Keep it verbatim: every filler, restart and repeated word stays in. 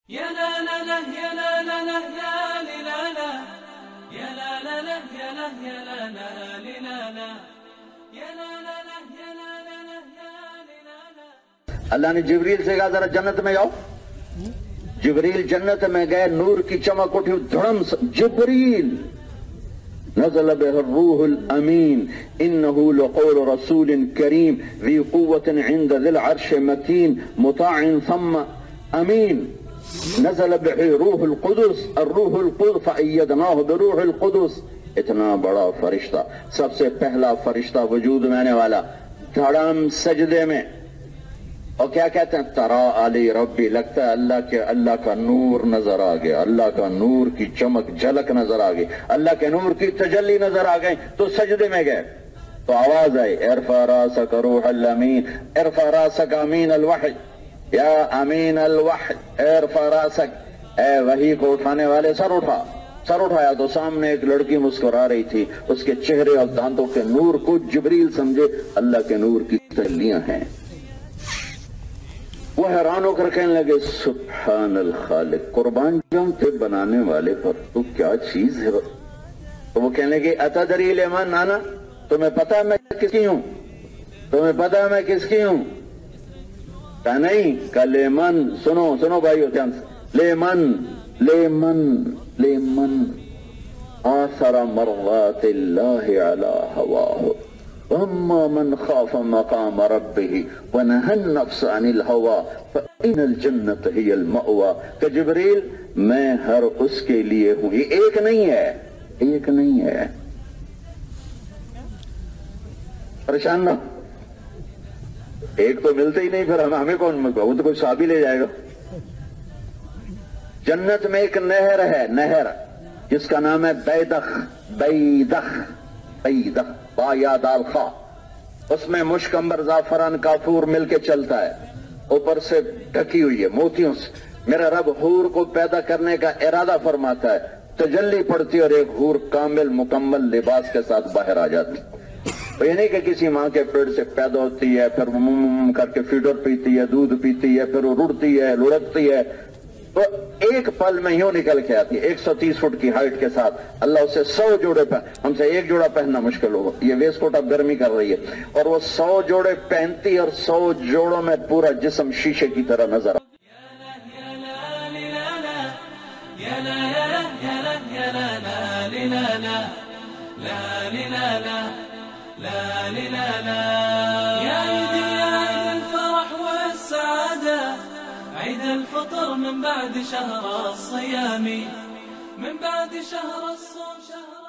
يا لا لا لا يا لا لا لا يا لي لا لا يا لا لا لا يا لا يا لا لا لي لا لا يا لا لا لا يا لا لا لا يا لي لا لا. اللہ نے جبریل سے کہا ذرا جنت میں جاؤ. جبریل جنت میں گئے, نور کی چمک اٹھی, دھڑم جبریل نزل به الروح الامین انه لقول رسول کریم ذی قوة عند ذی العرش مکین مطاع ثم امین. نزل به روح القدس الروح القدس فأیدناه بروح القدس. اتنا بڑا فرشتہ, سب سے پہلا فرشتہ وجود میں آنے والا, دھڑم سجدے میں, اور کیا کہتے ہیں ترا علی ربی, لگتا ہے اللہ کے اللہ کا نور نظر آ گیا, اللہ کا نور کی چمک جھلک نظر آ گئی, اللہ کے نور کی تجلی نظر آ گئی, تو سجدے میں گئے تو آواز آئی ارفع راسک روح الامین, ارفع راسک امین الوحی, یا امین الوحی ارفع راسک, اے وحی کو اٹھانے والے سر اٹھا. سر اٹھایا تو سامنے ایک لڑکی مسکرا رہی تھی, اس کے چہرے اور دانتوں کے نور کو جبریل سمجھے اللہ کے نور کی تجلیاں ہیں. وہ حیران ہو کر کہنے لگے سبحان الخالق, قربان جاؤں تھے بنانے والے پر, تو کیا چیز ہے. تو وہ کہنے لگے اتدری لمن انا, تمہیں پتا میں کس کی ہوں, تمہیں پتا میں کس کی ہوں. کہا نہیں, کہ لیمن, سنو سنو بھائیو دھیان سے, لیمن لیمن لیمن آثر مرضات اللہ علی ہواہ واما من خاف مقام ربه ونهى النفس عن الهوى فإن الجنة هي المأوى. کہ جبریل میں ہر اس کے لیے ہوں, یہ ایک نہیں ہے, ایک نہیں ہے. پریشان نہ, ایک تو ملتے ہی نہیں, پھر ہم ہمیں کون ملتا, وہ تو کوئی صحابی لے جائے گا. جنت میں ایک نہر ہے, نہر جس کا نام ہے بیدخ, بیدخ بیدخ با یا دال خا. اس میں مشک عنبر زعفران کافور مل کے چلتا ہے, اوپر سے ڈھکی ہوئی ہے موتیوں سے. میرا رب حور کو پیدا کرنے کا ارادہ فرماتا ہے, تجلی پڑتی ہے اور ایک حور کامل مکمل لباس کے ساتھ باہر آ جاتی. یہ نہیں کہ کسی ماں کے پیٹ سے پیدا ہوتی ہے, پھر مم کر کے فیڈر پیتی ہے, دودھ پیتی ہے, پھر وہ رڑتی ہے, لڑکتی ہے, تو ایک پل میں یوں نکل کے آتی ہے, ایک سو تیس فٹ کی ہائٹ کے ساتھ. اللہ اسے سو جوڑے پہن, ہم سے ایک جوڑا پہننا مشکل ہوگا, یہ ویسٹ کوٹ اب گرمی کر رہی ہے, اور وہ سو جوڑے پہنتی اور سو جوڑوں میں پورا جسم شیشے کی طرح نظر آتا. عيد الفطر من بعد شهر الصيام, من بعد شهر الصوم شهر